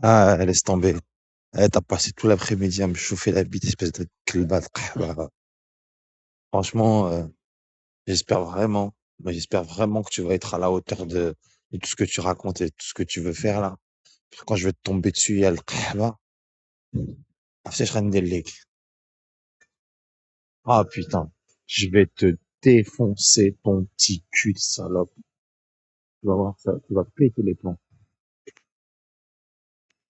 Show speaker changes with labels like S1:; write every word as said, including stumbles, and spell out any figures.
S1: Ah, laisse tomber. Eh, t'as passé tout l'après-midi à me chauffer la bite, espèce de kelba de qahwa. Franchement, euh, j'espère vraiment, moi, j'espère vraiment que tu vas être à la hauteur de, de tout ce que tu racontes et tout ce que tu veux faire là. Quand je vais te tomber dessus, il y a le qahwa. Afseh, je ندير لك. Ah putain, je vais te défoncer ton petit cul de salope. Tu vas voir ça, tu vas péter les plombs.